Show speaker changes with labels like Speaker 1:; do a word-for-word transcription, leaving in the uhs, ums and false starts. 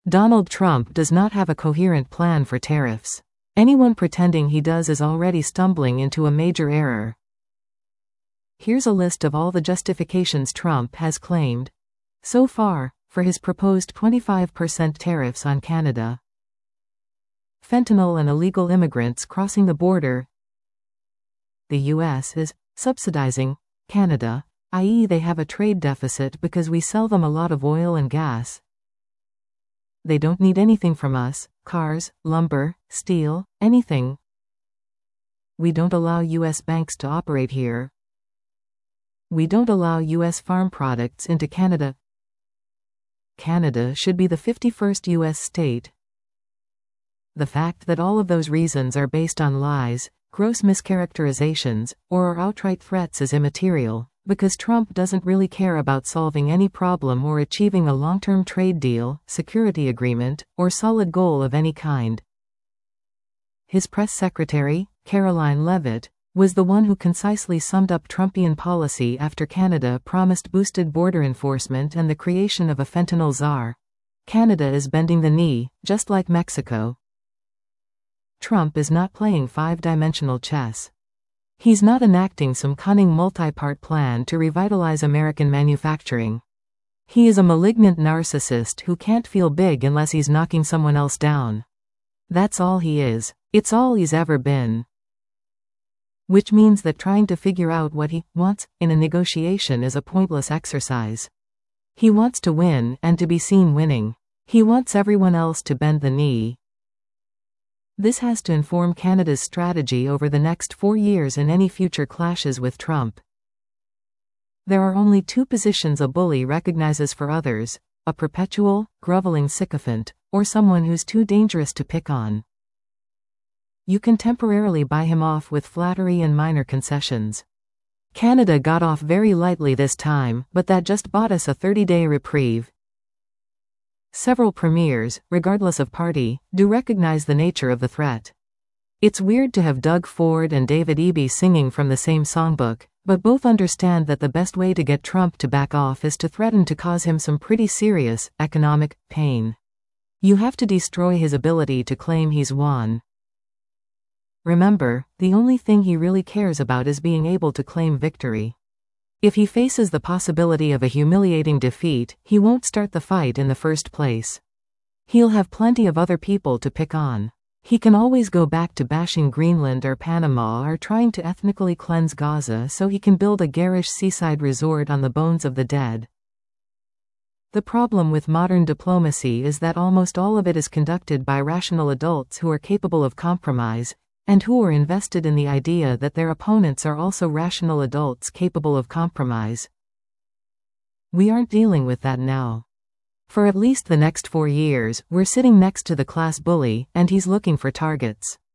Speaker 1: Donald Trump does not have a coherent plan for tariffs. Anyone pretending he does is already stumbling into a major error. Here's a list of all the justifications Trump has claimed so far for his proposed twenty-five percent tariffs on Canada. Fentanyl and illegal immigrants crossing the border. The U S is subsidizing Canada, that is they have a trade deficit because we sell them a lot of oil and gas. They don't need anything from us, cars, lumber, steel, anything. We don't allow U S banks to operate here. We don't allow U S farm products into Canada. Canada should be the fifty-first U S state. The fact that all of those reasons are based on lies, gross mischaracterizations, or are outright threats is immaterial, because Trump doesn't really care about solving any problem or achieving a long-term trade deal, security agreement, or solid goal of any kind. His press secretary, Caroline Leavitt, was the one who concisely summed up Trumpian policy after Canada promised boosted border enforcement and the creation of a fentanyl czar. Canada is bending the knee, just like Mexico. Trump is not playing five-dimensional chess. He's not enacting some cunning multi-part plan to revitalize American manufacturing. He is a malignant narcissist who can't feel big unless he's knocking someone else down. That's all he is. It's all he's ever been. Which means that trying to figure out what he wants in a negotiation is a pointless exercise. He wants to win and to be seen winning. He wants everyone else to bend the knee. This has to inform Canada's strategy over the next four years in any future clashes with Trump. There are only two positions a bully recognizes for others: a perpetual, groveling sycophant, or someone who's too dangerous to pick on. You can temporarily buy him off with flattery and minor concessions. Canada got off very lightly this time, but that just bought us a thirty-day reprieve. Several premiers, regardless of party, do recognize the nature of the threat. It's weird to have Doug Ford and David Eby singing from the same songbook, but both understand that the best way to get Trump to back off is to threaten to cause him some pretty serious, economic, pain. You have to destroy his ability to claim he's won. Remember, the only thing he really cares about is being able to claim victory. If he faces the possibility of a humiliating defeat, he won't start the fight in the first place. He'll have plenty of other people to pick on. He can always go back to bashing Greenland or Panama or trying to ethnically cleanse Gaza so he can build a garish seaside resort on the bones of the dead. The problem with modern diplomacy is that almost all of it is conducted by rational adults who are capable of compromise, and who are invested in the idea that their opponents are also rational adults capable of compromise. We aren't dealing with that now. For at least the next four years, we're sitting next to the class bully, and he's looking for targets.